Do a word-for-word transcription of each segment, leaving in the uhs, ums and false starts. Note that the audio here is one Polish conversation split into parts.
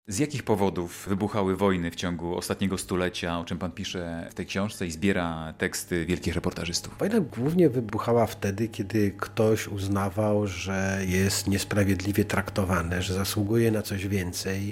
Z jakich powodów wybuchały wojny w ciągu ostatniego stulecia, o czym pan pisze w tej książce i zbiera teksty wielkich reportażystów? Wojna głównie wybuchała wtedy, kiedy ktoś uznawał, że jest niesprawiedliwie traktowany, że zasługuje na coś więcej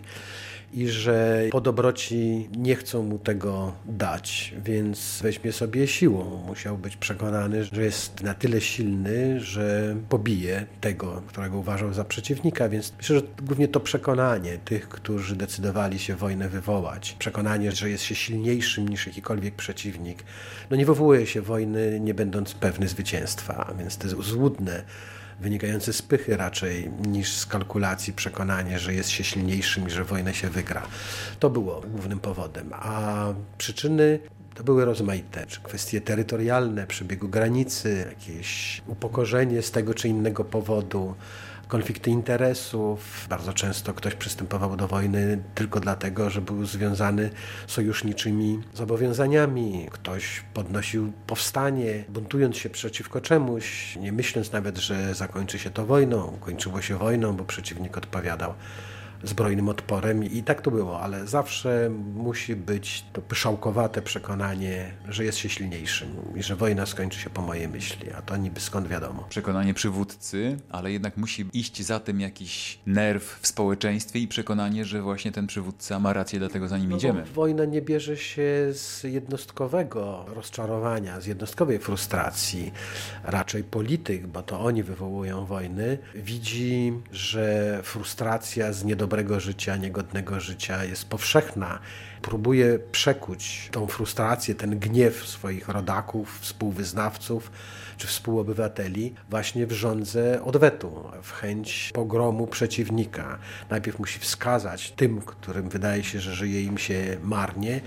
i że po dobroci nie chcą mu tego dać, więc weźmie sobie siłą. Musiał być przekonany, że jest na tyle silny, że pobije tego, którego uważał za przeciwnika, więc myślę, że głównie to przekonanie tych, którzy decydowali się wojnę wywołać, przekonanie, że jest się silniejszym niż jakikolwiek przeciwnik, no nie wywołuje się wojny, nie będąc pewny zwycięstwa, więc to jest złudne, wynikające z pychy raczej niż z kalkulacji, przekonanie, że jest się silniejszym i że wojnę się wygra. To było głównym powodem, a przyczyny to były rozmaite, czy kwestie terytorialne, przebiegu granicy, jakieś upokorzenie z tego czy innego powodu, konflikty interesów. Bardzo często ktoś przystępował do wojny tylko dlatego, że był związany sojuszniczymi zobowiązaniami. Ktoś podnosił powstanie, buntując się przeciwko czemuś, nie myśląc nawet, że zakończy się to wojną. Kończyło się wojną, bo przeciwnik odpowiadał zbrojnym odporem i tak to było, ale zawsze musi być to pyszałkowate przekonanie, że jest się silniejszym i że wojna skończy się po mojej myśli, a to niby skąd wiadomo. Przekonanie przywódcy, ale jednak musi iść za tym jakiś nerw w społeczeństwie i przekonanie, że właśnie ten przywódca ma rację, dlatego za nim no idziemy. Wojna nie bierze się z jednostkowego rozczarowania, z jednostkowej frustracji. Raczej polityk, bo to oni wywołują wojny, widzi, że frustracja z niedobrego dobrego życia, niegodnego życia jest powszechna. Próbuje przekuć tą frustrację, ten gniew swoich rodaków, współwyznawców czy współobywateli właśnie w żądzę odwetu, w chęć pogromu przeciwnika. Najpierw musi wskazać tym, którym wydaje się, że żyje im się marnie,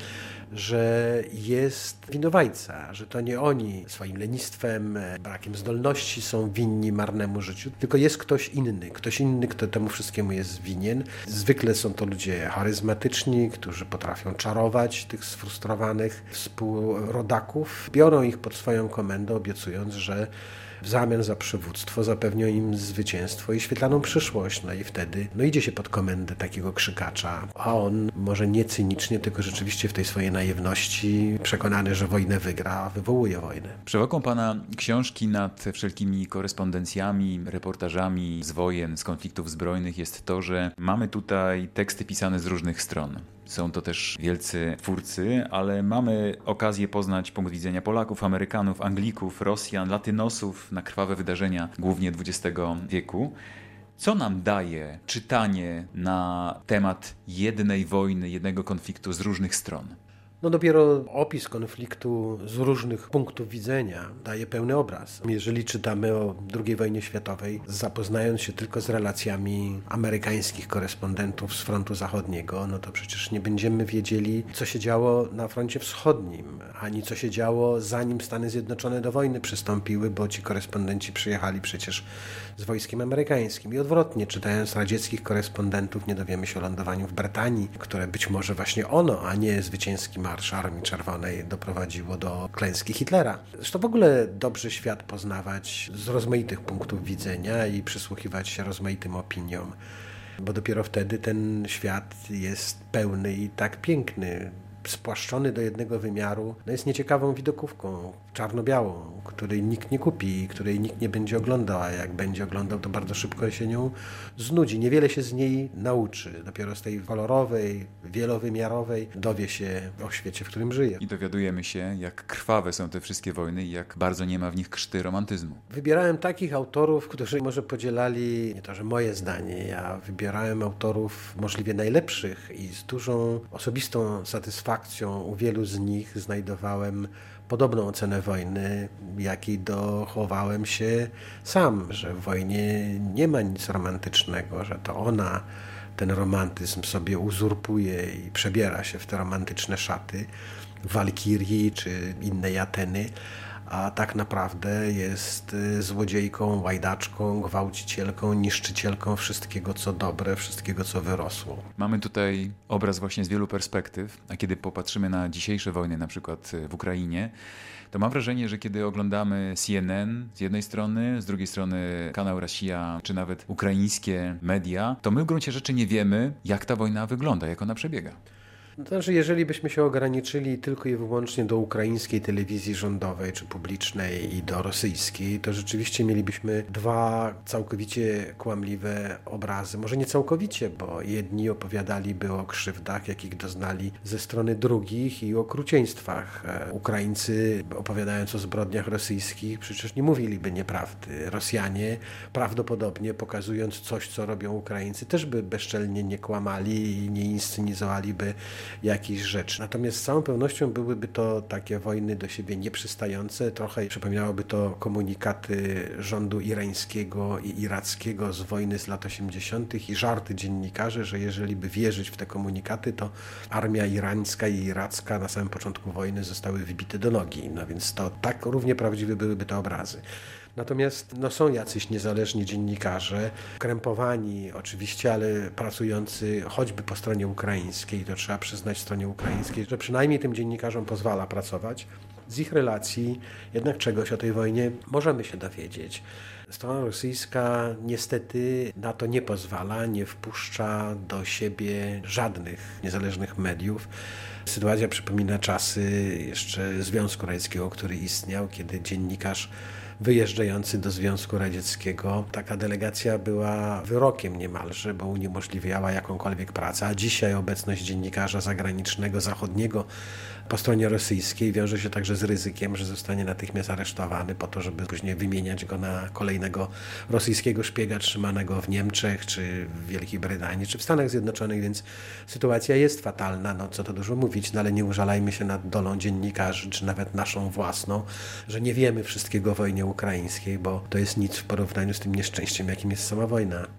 że jest winowajca, że to nie oni swoim lenistwem, brakiem zdolności są winni marnemu życiu, tylko jest ktoś inny, ktoś inny, kto temu wszystkiemu jest winien. Zwykle są to ludzie charyzmatyczni, którzy potrafią czarować tych sfrustrowanych współrodaków, biorą ich pod swoją komendę, obiecując, że w zamian za przywództwo zapewnią im zwycięstwo i świetlaną przyszłość. No i wtedy no idzie się pod komendę takiego krzykacza, a on może nie cynicznie, tylko rzeczywiście w tej swojej naiwności przekonany, że wojnę wygra, wywołuje wojnę. Przewagą pana książki nad wszelkimi korespondencjami, reportażami z wojen, z konfliktów zbrojnych jest to, że mamy tutaj teksty pisane z różnych stron. Są to też wielcy twórcy, ale mamy okazję poznać punkt widzenia Polaków, Amerykanów, Anglików, Rosjan, Latynosów na krwawe wydarzenia głównie dwudziestego wieku. Co nam daje czytanie na temat jednej wojny, jednego konfliktu z różnych stron? No dopiero opis konfliktu z różnych punktów widzenia daje pełny obraz. Jeżeli czytamy o drugiej wojnie światowej, zapoznając się tylko z relacjami amerykańskich korespondentów z frontu zachodniego, no to przecież nie będziemy wiedzieli, co się działo na froncie wschodnim, ani co się działo zanim Stany Zjednoczone do wojny przystąpiły, bo ci korespondenci przyjechali przecież z wojskiem amerykańskim. I odwrotnie, czytając radzieckich korespondentów, nie dowiemy się o lądowaniu w Brytanii, które być może właśnie ono, a nie zwycięski Marsz Armii Czerwonej doprowadziło do klęski Hitlera. Zresztą w ogóle dobrze świat poznawać z rozmaitych punktów widzenia i przysłuchiwać się rozmaitym opiniom, bo dopiero wtedy ten świat jest pełny i tak piękny, spłaszczony do jednego wymiaru, no jest nieciekawą widokówką, czarno-białą, której nikt nie kupi, której nikt nie będzie oglądał, a jak będzie oglądał, to bardzo szybko się nią znudzi. Niewiele się z niej nauczy. Dopiero z tej kolorowej, wielowymiarowej dowie się o świecie, w którym żyje. I dowiadujemy się, jak krwawe są te wszystkie wojny i jak bardzo nie ma w nich krzty romantyzmu. Wybierałem takich autorów, którzy może podzielali, nie to, że moje zdanie, ja wybierałem autorów możliwie najlepszych i z dużą osobistą satysfakcją u wielu z nich znajdowałem podobną ocenę wojny, jakiej dochowałem się sam, że w wojnie nie ma nic romantycznego, że to ona ten romantyzm sobie uzurpuje i przebiera się w te romantyczne szaty Walkirii czy innej Ateny, a tak naprawdę jest złodziejką, łajdaczką, gwałcicielką, niszczycielką wszystkiego, co dobre, wszystkiego, co wyrosło. Mamy tutaj obraz właśnie z wielu perspektyw, a kiedy popatrzymy na dzisiejsze wojny, na przykład w Ukrainie, to mam wrażenie, że kiedy oglądamy C N N z jednej strony, z drugiej strony kanał Rosja, czy nawet ukraińskie media, to my w gruncie rzeczy nie wiemy, jak ta wojna wygląda, jak ona przebiega. To znaczy, jeżeli byśmy się ograniczyli tylko i wyłącznie do ukraińskiej telewizji rządowej czy publicznej i do rosyjskiej, to rzeczywiście mielibyśmy dwa całkowicie kłamliwe obrazy. Może nie całkowicie, bo jedni opowiadaliby o krzywdach, jakich doznali ze strony drugich i o okrucieństwach. Ukraińcy, opowiadając o zbrodniach rosyjskich, przecież nie mówiliby nieprawdy. Rosjanie prawdopodobnie, pokazując coś, co robią Ukraińcy, też by bezczelnie nie kłamali i nie inscenizowaliby jakichś rzeczy. Natomiast z całą pewnością byłyby to takie wojny do siebie nieprzystające. Trochę przypominałoby to komunikaty rządu irańskiego i irackiego z wojny z lat osiemdziesiątych i żarty dziennikarzy, że jeżeli by wierzyć w te komunikaty, to armia irańska i iracka na samym początku wojny zostały wybite do nogi. No więc to tak równie prawdziwe byłyby te obrazy. Natomiast no, są jacyś niezależni dziennikarze, krępowani oczywiście, ale pracujący choćby po stronie ukraińskiej, to trzeba przyznać stronie ukraińskiej, że przynajmniej tym dziennikarzom pozwala pracować. Z ich relacji jednak czegoś o tej wojnie możemy się dowiedzieć. Strona rosyjska niestety na to nie pozwala, nie wpuszcza do siebie żadnych niezależnych mediów. Sytuacja przypomina czasy jeszcze Związku Radzieckiego, który istniał, kiedy dziennikarz wyjeżdżający do Związku Radzieckiego, taka delegacja była wyrokiem niemalże, bo uniemożliwiała jakąkolwiek pracę, a dzisiaj obecność dziennikarza zagranicznego, zachodniego po stronie rosyjskiej wiąże się także z ryzykiem, że zostanie natychmiast aresztowany po to, żeby później wymieniać go na kolejnego rosyjskiego szpiega trzymanego w Niemczech, czy w Wielkiej Brytanii, czy w Stanach Zjednoczonych, więc sytuacja jest fatalna, no co to dużo mówić, no ale nie użalajmy się nad dolą dziennikarzy, czy nawet naszą własną, że nie wiemy wszystkiego o wojnie ukraińskiej, bo to jest nic w porównaniu z tym nieszczęściem, jakim jest sama wojna.